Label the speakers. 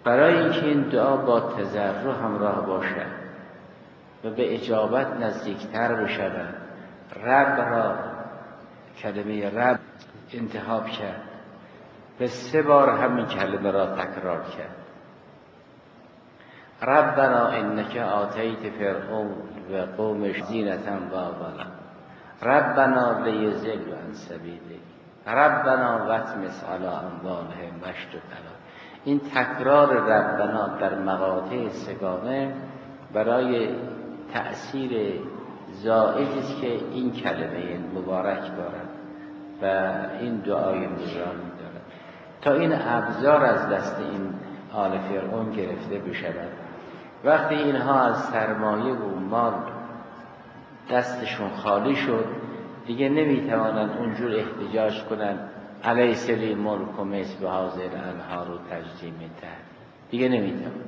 Speaker 1: برای اینکه این دعا با تضرع همراه باشد و به اجابت نزدیکتر بشود، رب را، کلمه رب انتخاب کرد و 3 بار همین کلمه را تکرار کرد. ربنا انک آتیت فرعون و قومش زینة و اموالا ربنا لیضلوا عن سبیلک ربنا واطمس علی اموالهم واشدد علی. این تکرار ربنا در مقاطع 3 برای تأثیر زائدی است که این کلمه مبارک دارد و این دعای نورانی دارد تا این ابزار از دست این آل فرعون گرفته بشود. وقتی اینها از سرمایه و مال دستشون خالی شد، دیگه نمیتوانند اونجور احتجاج کنند الیس لی ملک مصر و هذه الانهار تجری من تحتی، دیگه نمیتوانند.